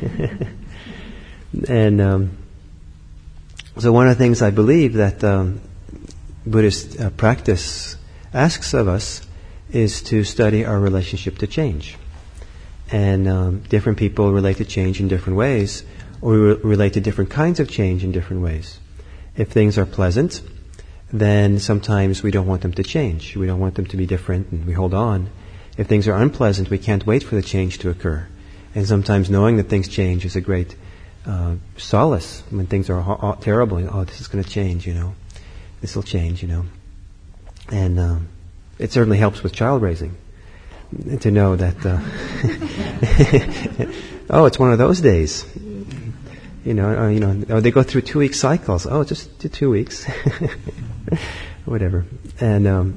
And so one of the things I believe that Buddhist practice asks of us is to study our relationship to change. And different people relate to change in different ways, or relate to different kinds of change in different ways. If things are pleasant, then sometimes we don't want them to change. We don't want them to be different, and we hold on. If things are unpleasant, we can't wait for the change to occur. And sometimes knowing that things change is a great solace when things are terrible. Oh, this is going to change, This will change, And it certainly helps with child raising to know that, oh, it's one of those days. They go through 2-week cycles. Oh, just 2 weeks. Whatever. And,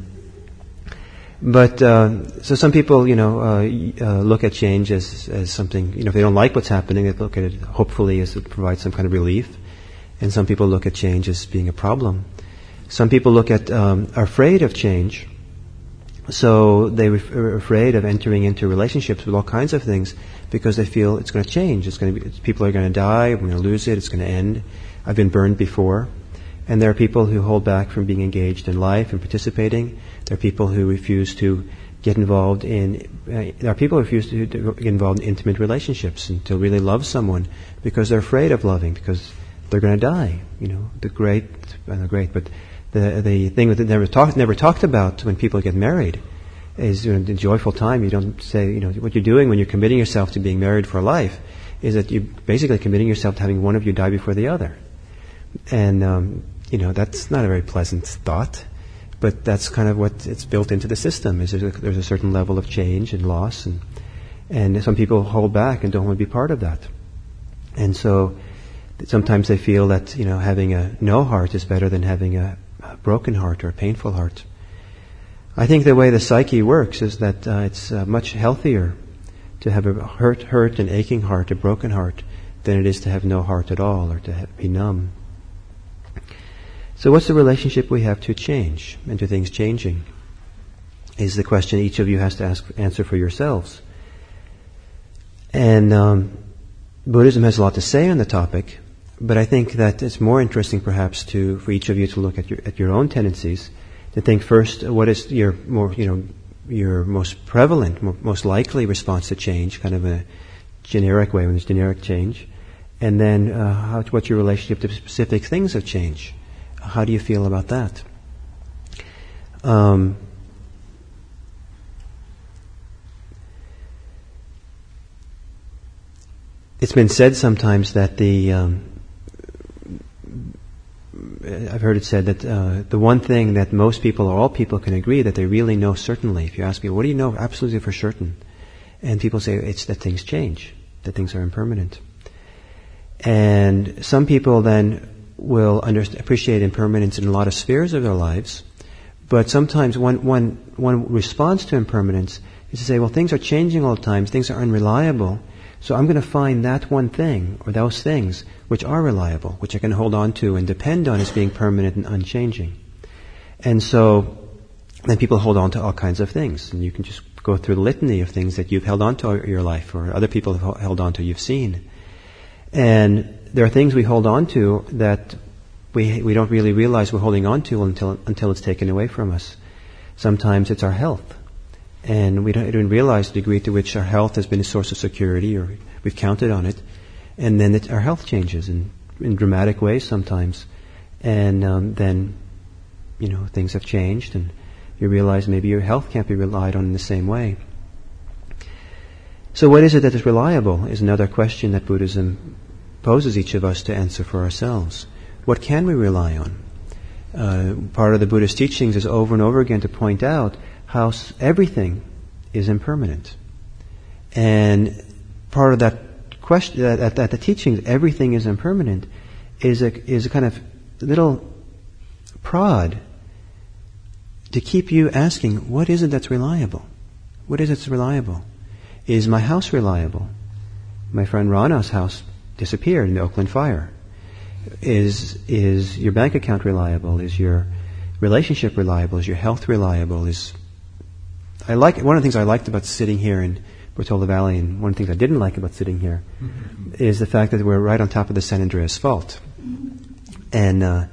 so some people, look at change as something, if they don't like what's happening, they look at it hopefully as it provides some kind of relief. And some people look at change as being a problem. Some people look at, are afraid of change. So they're afraid of entering into relationships with all kinds of things because they feel it's going to change. People are going to die. We're going to lose it. It's going to end. I've been burned before. And there are people who hold back from being engaged in life and participating. There are people who refuse to get involved in. There are people who refuse to get involved in intimate relationships and to really love someone because they're afraid of loving because they're going to die. The thing that never talked about when people get married is the joyful time. You don't say, what you're doing when you're committing yourself to being married for life is that you're basically committing yourself to having one of you die before the other. And, that's not a very pleasant thought, but that's kind of what it's built into the system, is there's a certain level of change and loss, and some people hold back and don't want to be part of that. And so sometimes they feel that, having a no heart is better than having a broken heart or a painful heart. I think the way the psyche works is that it's much healthier to have a hurt and aching heart, a broken heart, than it is to have no heart at all or to be numb. So what's the relationship we have to change and to things changing? Is the question each of you has to answer for yourselves. And Buddhism has a lot to say on the topic, but I think that it's more interesting perhaps for each of you to look at your own tendencies, to think first what is your most prevalent, most likely response to change, kind of in a generic way when there's generic change, and then what's your relationship to specific things of change? How do you feel about that? It's been said sometimes that I've heard it said that the one thing that most people or all people can agree that they really know certainly, if you ask me, what do you know absolutely for certain? And people say it's that things change, that things are impermanent. And some people then will appreciate impermanence in a lot of spheres of their lives, but sometimes one response to impermanence is to say, well, things are changing all the time, things are unreliable, so I'm going to find that one thing, or those things, which are reliable, which I can hold on to and depend on as being permanent and unchanging. And so then people hold on to all kinds of things, and you can just go through the litany of things that you've held on to in your life, or other people have held on to, you've seen. And there are things we hold on to that we don't really realize we're holding on to until it's taken away from us. Sometimes it's our health. And we don't even realize the degree to which our health has been a source of security, or we've counted on it. And then our health changes in dramatic ways sometimes. And then, things have changed, and you realize maybe your health can't be relied on in the same way. So what is it that is reliable is another question that Buddhism poses each of us to answer for ourselves. What can we rely on? Part of the Buddhist teachings is over and over again to point out how everything is impermanent. And part of that question, that the teachings, everything is impermanent, is a kind of little prod to keep you asking, what is it that's reliable? What is it that's reliable? Is my house reliable? My friend Rana's house disappeared in the Oakland fire. Is your bank account reliable? Is your relationship reliable? Is your health reliable? One of the things I liked about sitting here and Portola Valley, and one of the things I didn't like about sitting here is the fact that we're right on top of the San Andreas Fault. And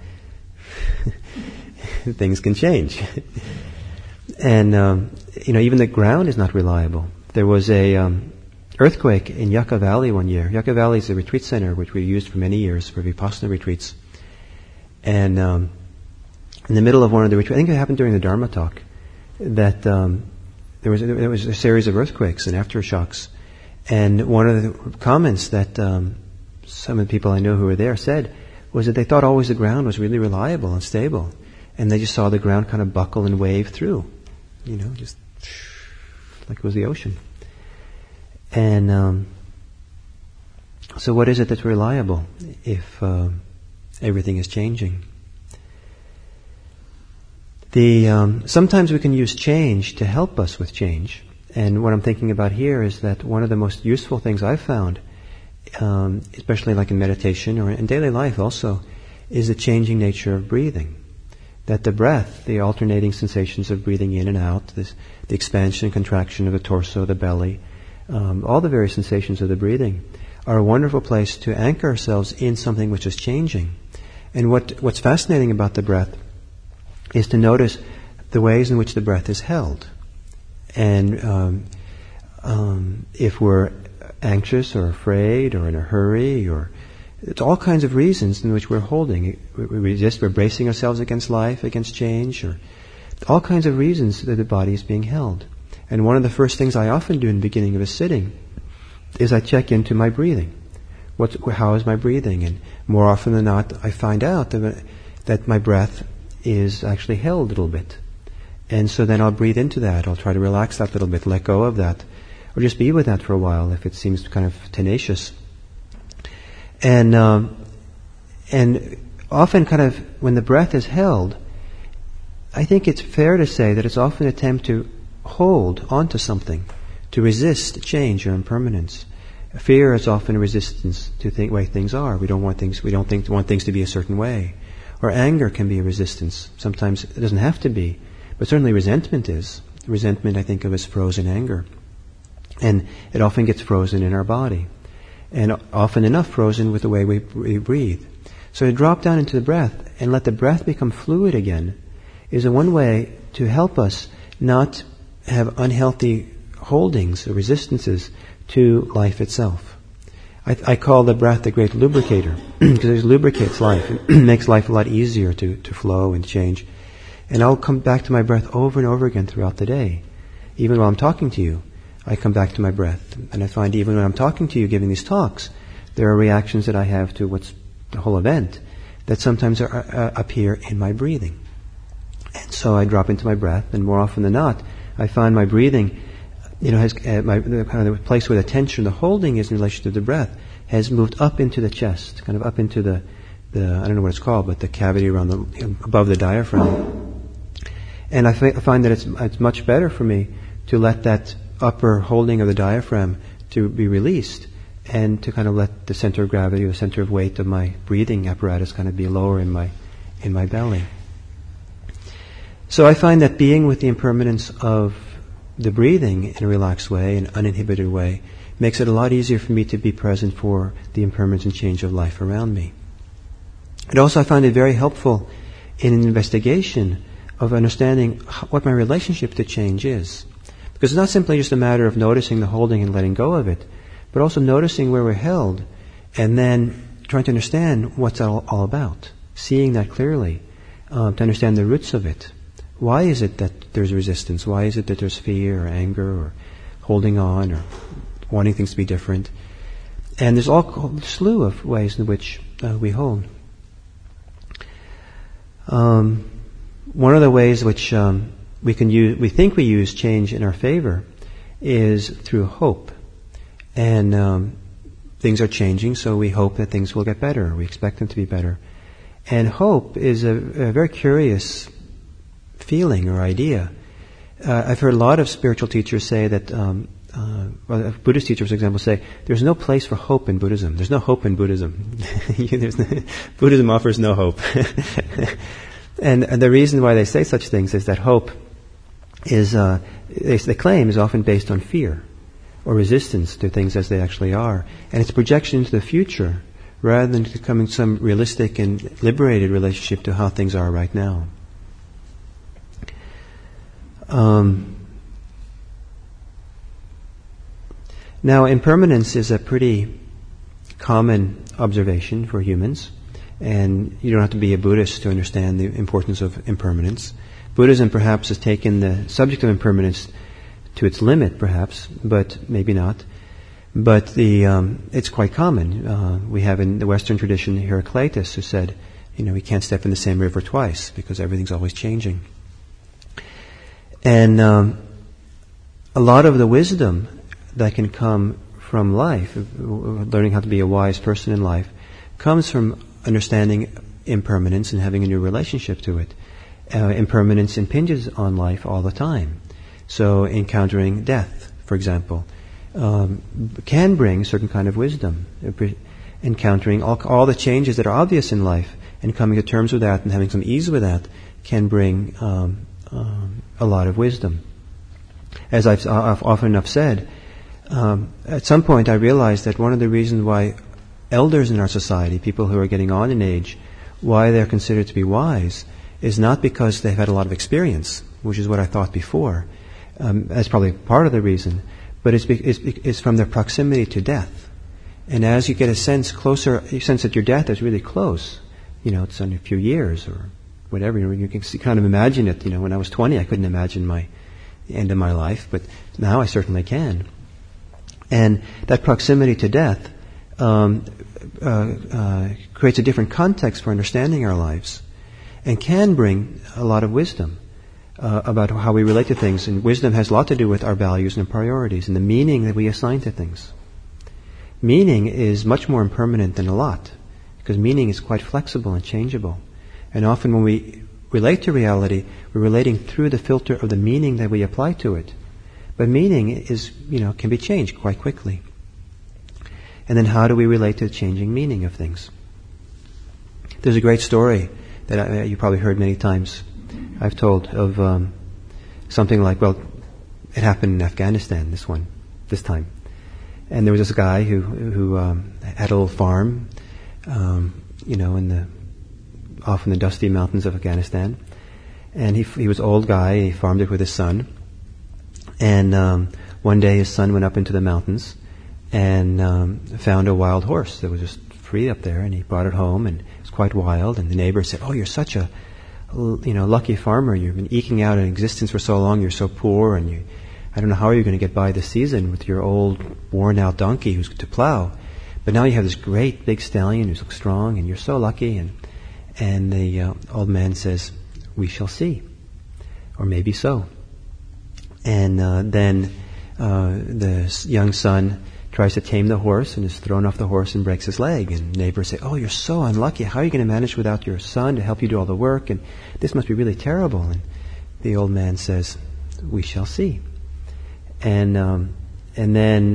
things can change. And, even the ground is not reliable. There was a earthquake in Yucca Valley one year. Yucca Valley is a retreat center which we used for many years for Vipassana retreats. And in the middle of one of the retreats, I think it happened during the Dharma talk, that there was a series of earthquakes and aftershocks. And one of the comments that some of the people I know who were there said was that they thought always the ground was really reliable and stable. And they just saw the ground kind of buckle and wave through, just like it was the ocean. And so what is it that's reliable if everything is changing? Sometimes we can use change to help us with change. And what I'm thinking about here is that one of the most useful things I've found, especially like in meditation or in daily life also, is the changing nature of breathing. That the breath, the alternating sensations of breathing in and out, the expansion and contraction of the torso, the belly, all the various sensations of the breathing are a wonderful place to anchor ourselves in something which is changing. And what's fascinating about the breath is to notice the ways in which the breath is held. And if we're anxious or afraid or in a hurry, or it's all kinds of reasons in which we're holding. We resist, we're bracing ourselves against life, against change, or all kinds of reasons that the body is being held. And one of the first things I often do in the beginning of a sitting is I check into my breathing. How is my breathing? And more often than not, I find out that my breath is actually held a little bit. And so then I'll breathe into that. I'll try to relax that a little bit, let go of that, or just be with that for a while if it seems kind of tenacious. And often kind of when the breath is held, I think it's fair to say that it's often an attempt to hold onto something, to resist change or impermanence. Fear is often a resistance to the way things are. We don't want things to be a certain way. Or anger can be a resistance. Sometimes it doesn't have to be, but certainly resentment is. Resentment I think of as frozen anger. And it often gets frozen in our body. And often enough frozen with the way we breathe. So to drop down into the breath and let the breath become fluid again is a one way to help us not have unhealthy holdings or resistances to life itself. I call the breath the great lubricator because it lubricates life. It makes life a lot easier to flow and change. And I'll come back to my breath over and over again throughout the day. Even while I'm talking to you, I come back to my breath. And I find even when I'm talking to you, giving these talks, there are reactions that I have to what's the whole event that sometimes appear in my breathing. And so I drop into my breath, and more often than not, I find my breathing, has the place where the tension, the holding is in relation to the breath, has moved up into the chest, kind of up into the I don't know what it's called, but the cavity around above the diaphragm. And I find that it's much better for me to let that upper holding of the diaphragm to be released and to kind of let the center of gravity or the center of weight of my breathing apparatus kind of be lower in my belly. So I find that being with the impermanence of the breathing in a relaxed way, an uninhibited way, makes it a lot easier for me to be present for the impermanence and change of life around me. And also I find it very helpful in an investigation of understanding what my relationship to change is. Because it's not simply just a matter of noticing the holding and letting go of it, but also noticing where we're held and then trying to understand what's that all about. Seeing that clearly, to understand the roots of it. Why is it that there's resistance? Why is it that there's fear or anger or holding on or wanting things to be different? And there's a slew of ways in which we hold. One of the ways which we think we use change in our favor is through hope. And things are changing, so we hope that things will get better. We expect them to be better. And hope is a very curious feeling or idea. I've heard a lot of spiritual teachers say that, Buddhist teachers, for example, say, there's no place for hope in Buddhism. There's no hope in Buddhism. Buddhism offers no hope. And the reason why they say such things is that hope is, they claim, is often based on fear. or resistance to things as they actually are. And it's a projection into the future rather than becoming some realistic and liberated relationship to how things are right now. Now, impermanence is a pretty common observation for humans, and you don't have to be a Buddhist to understand the importance of impermanence. Buddhism perhaps has taken the subject of impermanence to its limit, perhaps, but maybe not. But it's quite common. We have in the Western tradition Heraclitus, who said, we can't step in the same river twice because everything's always changing. And a lot of the wisdom that can come from life, learning how to be a wise person in life, comes from understanding impermanence and having a new relationship to it. Impermanence impinges on life all the time. So encountering death, for example, can bring a certain kind of wisdom. Encountering all the changes that are obvious in life and coming to terms with that and having some ease with that can bring a lot of wisdom. As I've often enough said, at some point I realized that one of the reasons why elders in our society, people who are getting on in age, why they're considered to be wise, is not because they've had a lot of experience, which is what I thought before. That's probably part of the reason, but it's from their proximity to death. And as you get a sense that your death is really close, it's in a few years or whatever, you can kind of imagine it. When I was 20, I couldn't imagine the end of my life, but now I certainly can. And that proximity to death creates a different context for understanding our lives and can bring a lot of wisdom about how we relate to things. And wisdom has a lot to do with our values and priorities and the meaning that we assign to things. Meaning is much more impermanent than a lot, because meaning is quite flexible and changeable. And often when we relate to reality, we're relating through the filter of the meaning that we apply to it. But meaning is, can be changed quite quickly. And then how do we relate to the changing meaning of things? There's a great story that you probably heard many times. I've told of something like, it happened in Afghanistan, this time. And there was this guy who had a little farm, off in the dusty mountains of Afghanistan. And he was an old guy, he farmed it with his son. And one day his son went up into the mountains and found a wild horse that was just free up there, and he brought it home, and it was quite wild. And the neighbor said, "Oh, you're such a lucky farmer. You've been eking out an existence for so long. You're so poor, and I don't know how you're going to get by this season with your old, worn-out donkey who's to plow. But now you have this great big stallion who's strong, and you're so lucky." And the old man says, "We shall see, or maybe so." And then the young son tries to tame the horse and is thrown off the horse and breaks his leg. And neighbors say, "Oh, you're so unlucky. How are you going to manage without your son to help you do all the work? And this must be really terrible." And the old man says, "We shall see." And then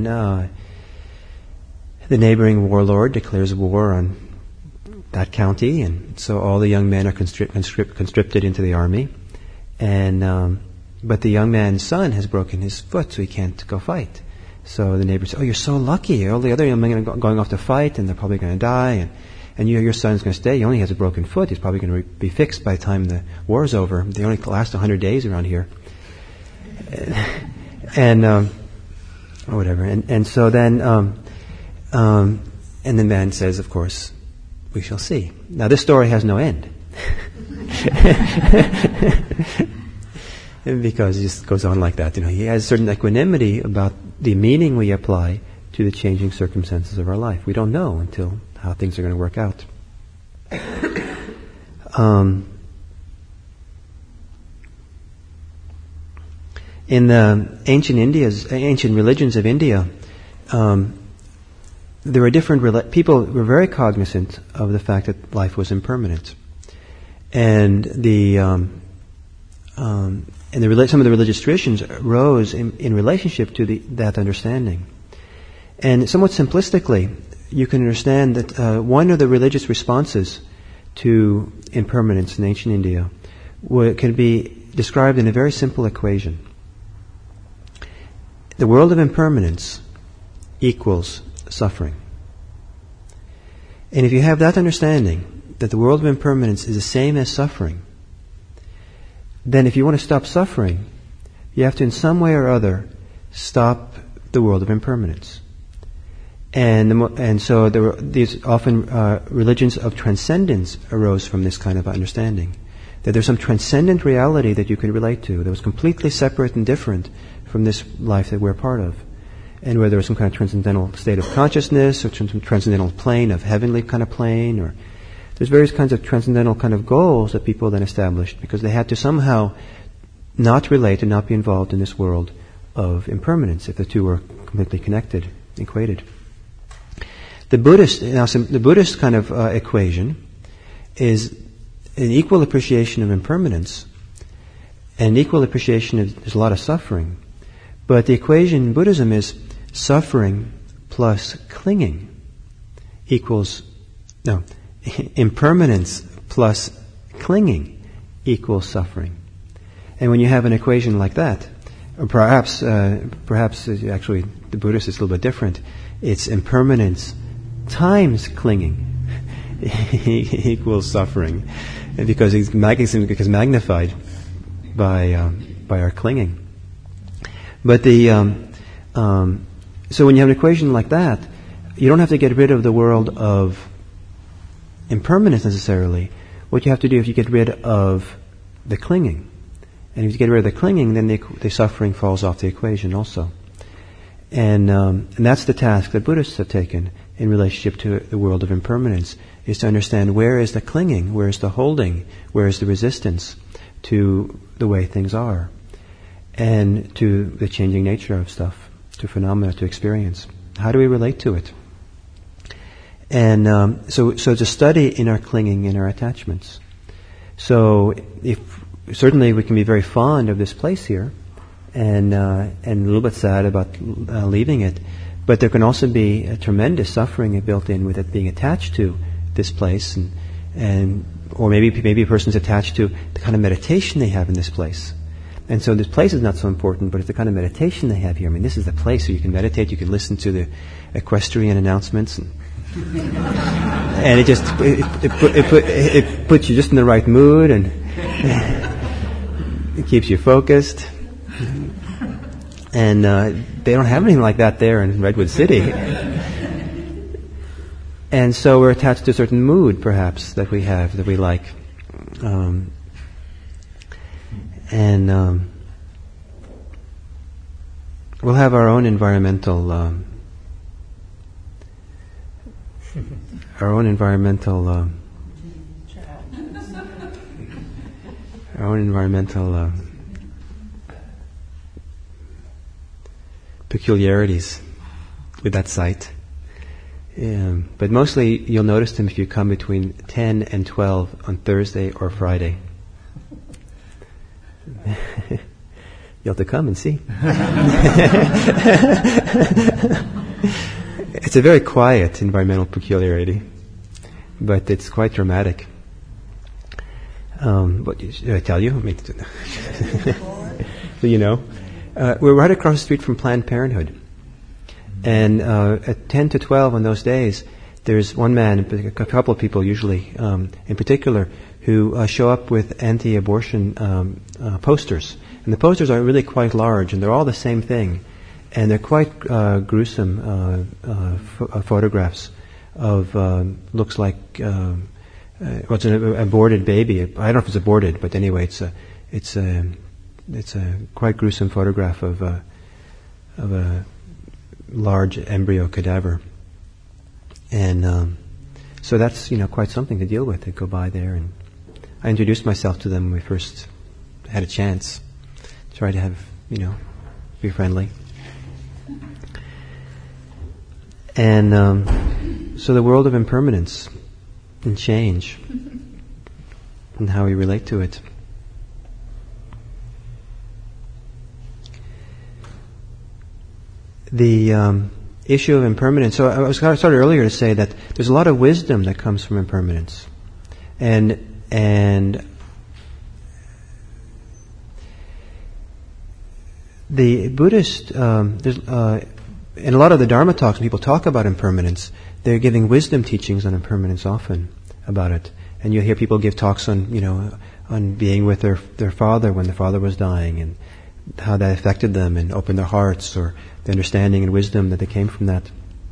the neighboring warlord declares war on that county, and so all the young men are conscripted into the army. And but the young man's son has broken his foot, so he can't go fight. So the neighbors say, "Oh, you're so lucky. All the other young men are going off to fight, and they're probably going to die, and your son's going to stay. He only has a broken foot. He's probably going to be fixed by the time the war is over. They only last 100 days around here." Or whatever. And so then, and the man says, of course, "We shall see." Now this story has no end. Because it just goes on like that. He has a certain equanimity about the meaning we apply to the changing circumstances of our life. We don't know until how things are going to work out. In the ancient religions of India, there were different people were very cognizant of the fact that life was impermanent, and some of the religious traditions rose in relationship to that understanding. And somewhat simplistically, you can understand that one of the religious responses to impermanence in ancient India can be described in a very simple equation. The world of impermanence equals suffering. And if you have that understanding, that the world of impermanence is the same as suffering, then if you want to stop suffering, you have to in some way or other stop the world of impermanence. And so there were these often religions of transcendence arose from this kind of understanding. That there's some transcendent reality that you can relate to that was completely separate and different from this life that we're part of. And where there was some kind of transcendental state of consciousness or some transcendental plane of heavenly kind of plane, or there's various kinds of transcendental kind of goals that people then established because they had to somehow not relate and not be involved in this world of impermanence if the two were completely connected, equated. The Buddhist kind of equation is an equal appreciation of impermanence and an equal appreciation of there's a lot of suffering. But the equation in Buddhism is suffering plus clinging equals, impermanence plus clinging equals suffering. And when you have an equation like that, or perhaps actually the Buddhist is a little bit different, it's impermanence times clinging equals suffering, and because it's magnified by our clinging. But so when you have an equation like that, you don't have to get rid of the world of impermanence necessarily. What you have to do is you get rid of the clinging, and if you get rid of the clinging, then the suffering falls off the equation also. And that's the task that Buddhists have taken in relationship to the world of impermanence, is to understand where is the clinging, where is the holding, where is the resistance to the way things are, and to the changing nature of stuff, to phenomena, to experience. How do we relate to it? And so to study in our clinging, in our attachments. So certainly we can be very fond of this place here, and a little bit sad about leaving it. But there can also be a tremendous suffering built in with it being attached to this place, or maybe a person's attached to the kind of meditation they have in this place. And so this place is not so important, but it's the kind of meditation they have here. I mean, this is the place where you can meditate, you can listen to the equestrian announcements, and it puts you just in the right mood, and it keeps you focused. And they don't have anything like that there in Redwood City. And so we're attached to a certain mood, perhaps, that we have, that we like. We'll have our own environmental peculiarities with that site. But mostly you'll notice them if you come between 10 and 12 on Thursday or Friday. You'll have to come and see. It's a very quiet environmental peculiarity, but it's quite dramatic. What did I tell you? So you know. We're right across the street from Planned Parenthood. And at 10 to 12 on those days, there's one man, a couple of people usually, in particular, who show up with anti-abortion posters. And the posters are really quite large, and they're all the same thing. And they're quite gruesome photographs of, looks like, it's an aborted baby. I don't know if it's aborted, but anyway, it's a quite gruesome photograph of a large embryo cadaver, and so that's quite something to deal with. To go by there, and I introduced myself to them when we first had a chance. Try to have be friendly, and so the world of impermanence and change, and how we relate to it. The issue of impermanence. So I started earlier to say that there's a lot of wisdom that comes from impermanence, and The Buddhist, in a lot of the Dharma talks, when people talk about impermanence, they're giving wisdom teachings on impermanence often about it. And you'll hear people give talks on, on being with their father when the father was dying, and how that affected them and opened their hearts, or the understanding and wisdom that they came from that.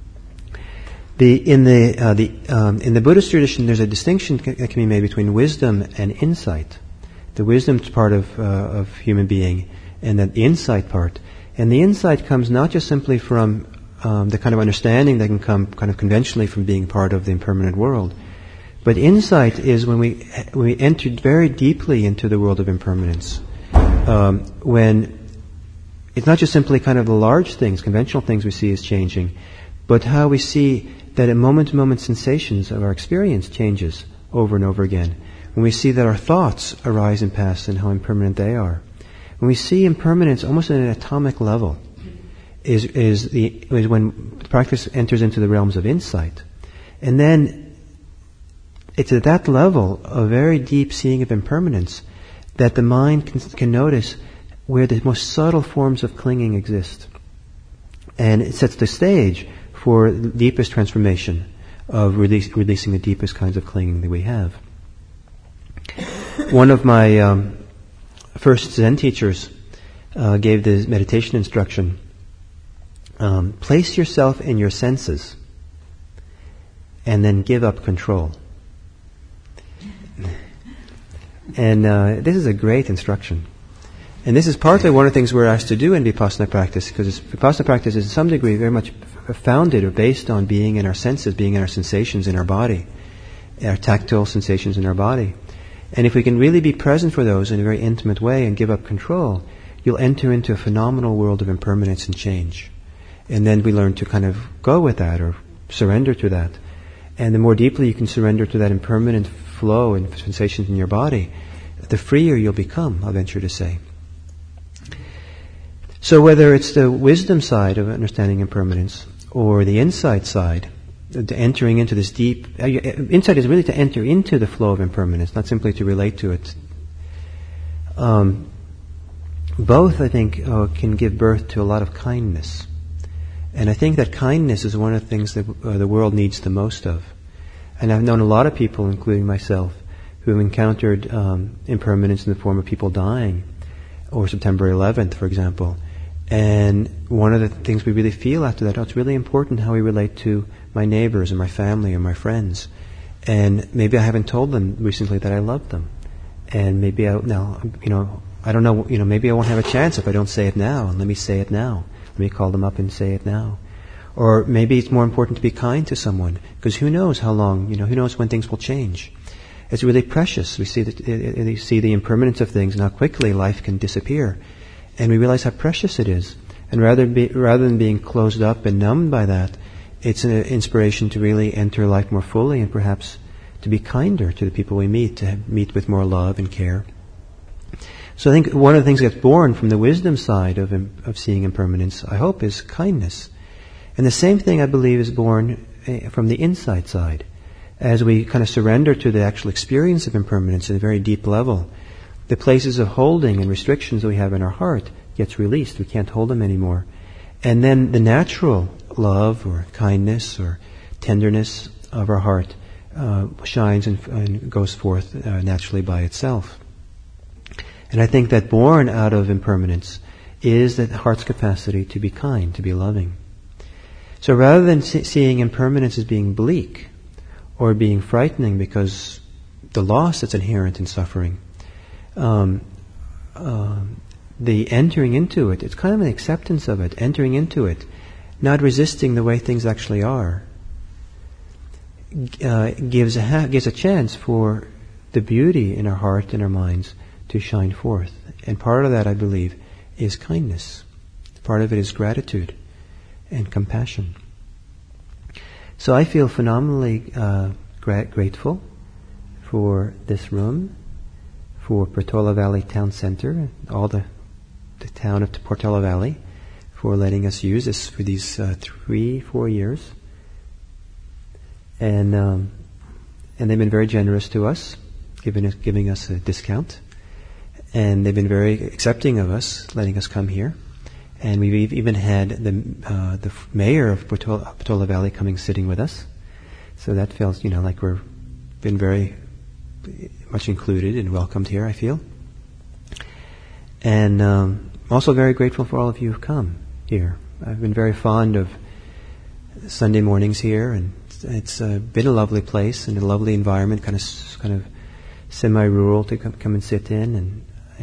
In the Buddhist tradition, there's a distinction that can be made between wisdom and insight. The wisdom's part of human being, and the insight part. And the insight comes not just simply from the kind of understanding that can come kind of conventionally from being part of the impermanent world, but insight is when we enter very deeply into the world of impermanence. When it's not just simply kind of the large things, conventional things we see as changing, but how we see that in moment-to-moment sensations of our experience changes over and over again. When we see that our thoughts arise and pass and how impermanent they are. When we see impermanence almost at an atomic level, is when the practice enters into the realms of insight. And then it's at that level, a very deep seeing of impermanence, that the mind can notice where the most subtle forms of clinging exist. And it sets the stage for the deepest transformation of releasing the deepest kinds of clinging that we have. One of my first Zen teachers gave the meditation instruction, place yourself in your senses and then give up control. And this is a great instruction. And this is partly one of the things we're asked to do in Vipassana practice, because Vipassana practice is to some degree very much founded or based on being in our senses, being in our sensations in our body, our tactile sensations in our body. And if we can really be present for those in a very intimate way and give up control, you'll enter into a phenomenal world of impermanence and change. And then we learn to kind of go with that or surrender to that. And the more deeply you can surrender to that impermanent flow and sensations in your body, the freer you'll become, I'll venture to say. So whether it's the wisdom side of understanding impermanence or the insight side, entering into this deep... insight is really to enter into the flow of impermanence, not simply to relate to it. Both, I think, can give birth to a lot of kindness. And I think that kindness is one of the things that the world needs the most of. And I've known a lot of people, including myself, who have encountered impermanence in the form of people dying, or September 11th, for example. And one of the things we really feel after that, it's really important how we relate to my neighbors and my family and my friends. And maybe I haven't told them recently that I love them. And maybe I don't know, maybe I won't have a chance if I don't say it now. And let me say it now. Let me call them up and say it now. Or maybe it's more important to be kind to someone, because who knows how long, who knows when things will change. It's really precious. We see the impermanence of things and how quickly life can disappear. And we realize how precious it is. And rather than being closed up and numbed by that, it's an inspiration to really enter life more fully and perhaps to be kinder to the people we meet, to meet with more love and care. So I think one of the things that's born from the wisdom side of seeing impermanence, I hope, is kindness. And the same thing, I believe, is born from the insight side. As we kind of surrender to the actual experience of impermanence at a very deep level, the places of holding and restrictions that we have in our heart gets released. We can't hold them anymore. And then the natural love or kindness or tenderness of our heart shines and goes forth naturally by itself. And I think that born out of impermanence is the heart's capacity to be kind, to be loving. So rather than seeing impermanence as being bleak or being frightening because the loss that's inherent in suffering, the entering into it, it's kind of an acceptance of it, entering into it, not resisting the way things actually are, gives a chance for the beauty in our heart and our minds to shine forth. And part of that, I believe, is kindness. Part of it is gratitude and compassion. So I feel phenomenally grateful for this room, for Portola Valley Town Center, all the town of Portola Valley, for letting us use this for these 3-4 years. And they've been very generous to us, giving us a discount. And they've been very accepting of us, letting us come here. And we've even had the mayor of Portola Valley coming sitting with us. So that feels, like we're been very much included and welcomed here, I feel. And also very grateful for all of you who've come here. I've been very fond of Sunday mornings here, and it's been a lovely place and a lovely environment, kind of semi-rural to come and sit in,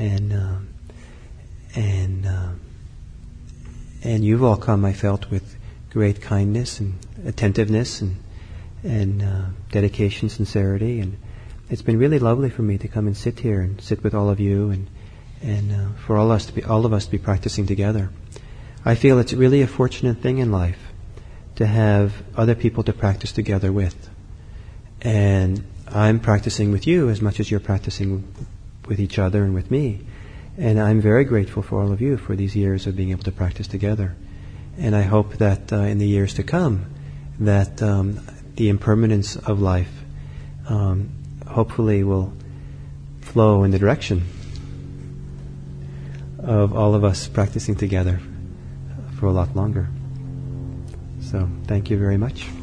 and you've all come, I felt, with great kindness and attentiveness and dedication, sincerity, and it's been really lovely for me to come and sit here and sit with all of you, and for all of us to be practicing together. I feel it's really a fortunate thing in life to have other people to practice together with, and I'm practicing with you as much as you're practicing with each other and with me. And I'm very grateful for all of you for these years of being able to practice together. And I hope that in the years to come, that the impermanence of life hopefully will flow in the direction of all of us practicing together for a lot longer. So thank you very much.